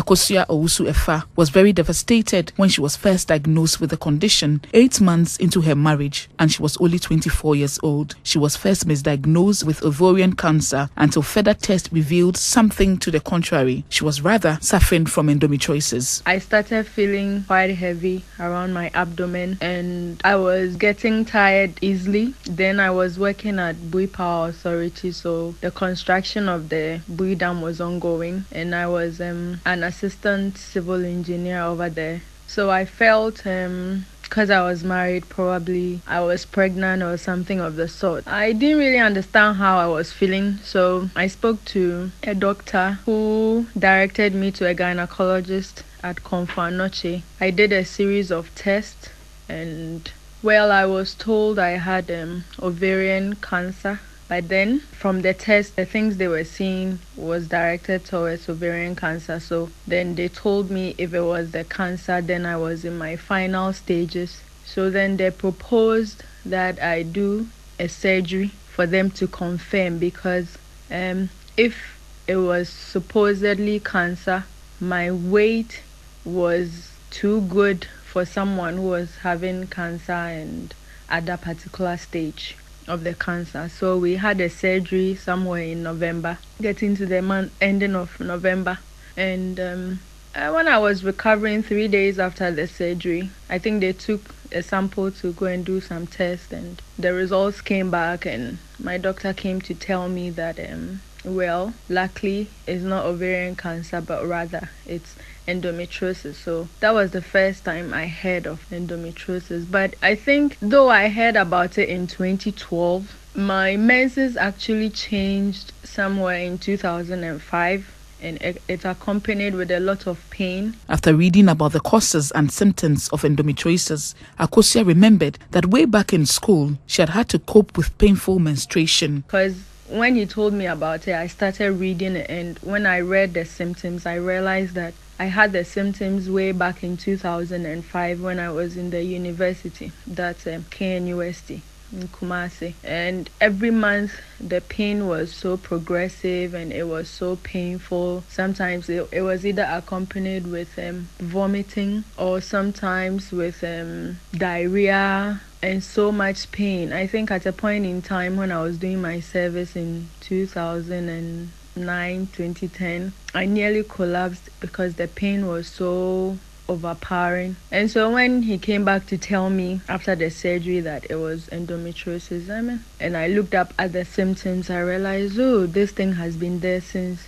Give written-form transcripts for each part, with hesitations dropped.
Akosua Owusu Efa was very devastated when she was first diagnosed with the condition 8 months into her marriage, and she was only 24 years old. She was first misdiagnosed with ovarian cancer until further tests revealed something to the contrary. She was rather suffering from endometriosis. I started feeling quite heavy around my abdomen, and I was getting tired easily. Then I was working at Bui Power Authority, so the construction of the Bui Dam was ongoing, and I was an assistant civil engineer over there. So I felt because I was married, probably I was pregnant or something of the sort. I didn't really understand how I was feeling, so I spoke to a doctor who directed me to a gynecologist at Komfo Anokye. I did a series of tests, and I was told I had ovarian cancer. But then, from the test, the things they were seeing was directed towards ovarian cancer. So then they told me if it was the cancer, then I was in my final stages. So then they proposed that I do a surgery for them to confirm, because if it was supposedly cancer, my weight was too good for someone who was having cancer and at that particular stage of the cancer. So we had a surgery somewhere in November, getting to the ending of November. And when I was recovering 3 days after the surgery, I think they took a sample to go and do some tests, and the results came back, and my doctor came to tell me that luckily it's not ovarian cancer, but rather it's endometriosis. So that was the first time I heard of endometriosis. But I think though I heard about it in 2012, my menses actually changed somewhere in 2005. And it's accompanied with a lot of pain. After reading about the causes and symptoms of endometriosis, Akosua remembered that way back in school, she had to cope with painful menstruation. Because when he told me about it, I started reading it, and when I read the symptoms, I realized that I had the symptoms way back in 2005 when I was in the university, that's KNUST in Kumasi. And every month the pain was so progressive and it was so painful. Sometimes it was either accompanied with vomiting, or sometimes with diarrhea and so much pain. I think at a point in time when I was doing my service in 2010, I nearly collapsed because the pain was so overpowering. And so when he came back to tell me after the surgery that it was endometriosis, and I looked up at the symptoms, I realized, this thing has been there since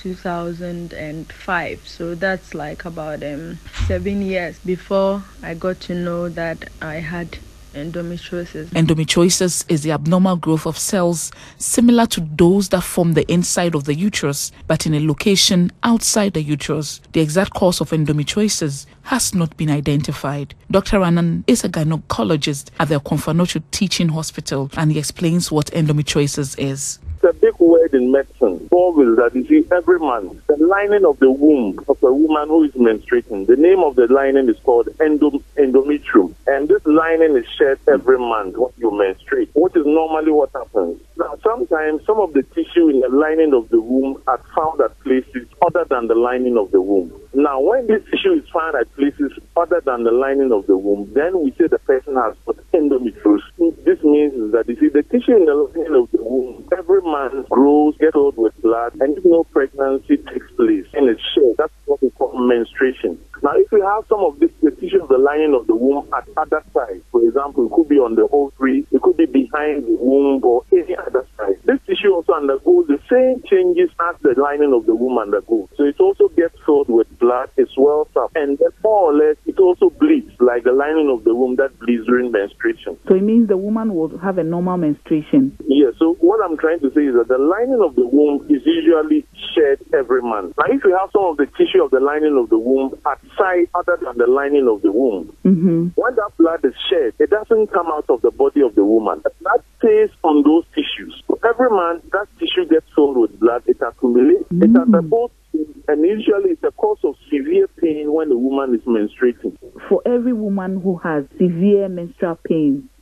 2005. So that's like about 7 years before I got to know that I had endometriosis. Endometriosis is the abnormal growth of cells similar to those that form the inside of the uterus, but in a location outside the uterus. The exact cause of endometriosis has not been identified. Dr. Ranan is a gynecologist at the Komfo Anokye Teaching Hospital, and he explains what endometriosis is. It's a big word in medicine. Always that you see every month, the lining of the womb of a woman who is menstruating, the name of the lining is called endometrium. And this lining is shed every month when you menstruate, which is normally what happens. Now, sometimes some of the tissue in the lining of the womb are found at places other than the lining of the womb. Now, when this tissue is found at places other than the lining of the womb, then we say the person has got endometriosis. This means that you see the tissue in the lining of the womb every month grows, gets filled with blood, and if no pregnancy takes place in its shed, that's what we call menstruation. Now, if you have some of this, the tissue of the lining of the womb at other sides, for example, it could be on the ovary, it could be behind the womb, or any other side. This tissue also undergoes the same changes as the lining of the womb undergoes. So it also gets filled with blood, it swells up, and then more or less it also bleeds, like the lining of the womb that bleeds during menstruation. So it means the woman will have a normal menstruation? Yeah, so what I'm trying to say is that the lining of the womb is usually shed every month. Now, if you have some of the tissue of the lining of the womb outside other than the lining of the womb, when that blood is shed, it doesn't come out of the body of the woman. The blood stays on those tissues. So every month, that tissue gets filled with blood, it accumulates, it has supposed to, and usually it's a cause of severe pain when the woman is menstruating. For every woman who has severe menstrual pain,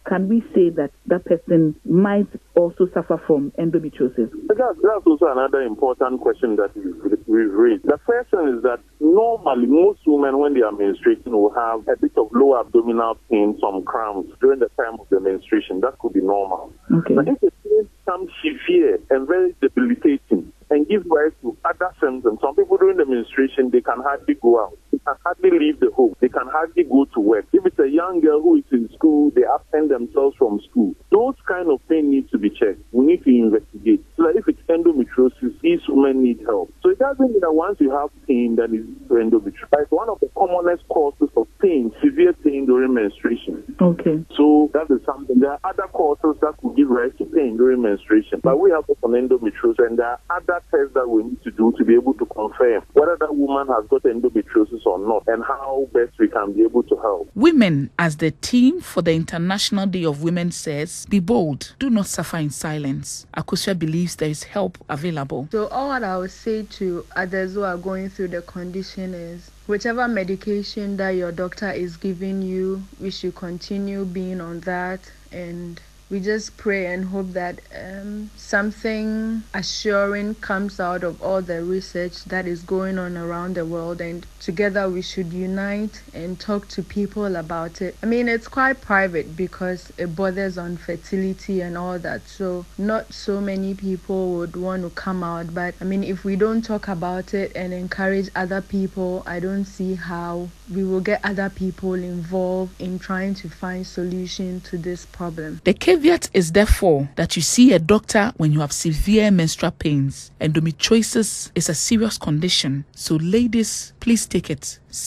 can we say that that person might also suffer from endometriosis? That's also another important question that we've raised. The first one is that normally most women, when they are menstruating, will have a bit of low abdominal pain, some cramps during the time of the menstruation. That could be normal. Okay. But if the pain becomes severe and very debilitating and gives rise to other symptoms, some people during the menstruation, they can hardly go out. They can hardly leave the home. They can hardly go to work. If it's a young girl who is in school, they absent themselves from school. Those kind of pain needs to be checked. We need to investigate. So that if it's endometriosis, these women need help. So it doesn't mean that once you have pain, that is endometriosis. It's one of the commonest causes of pain, severe pain during menstruation. Okay. So that is something. There are other causes that could give rise to pain during menstruation. But we have an endometriosis, and there are other tests that we need to do to be able to confirm whether that woman has got endometriosis or not, and how best we can be able to help. Women, as the team for the International Day of Women says, be bold. Do not suffer in silence. Akosua believes there is help available. So all I would say to others who are going through the condition is, whichever medication that your doctor is giving you, we should continue being on that, and we just pray and hope that something assuring comes out of all the research that is going on around the world, and together we should unite and talk to people about it. I mean, it's quite private because it borders on fertility and all that, so not so many people would want to come out. But I mean, if we don't talk about it and encourage other people, I don't see how we will get other people involved in trying to find solution to this problem. The caveat is therefore that you see a doctor when you have severe menstrual pains. Endometriosis is a serious condition, so ladies, please take it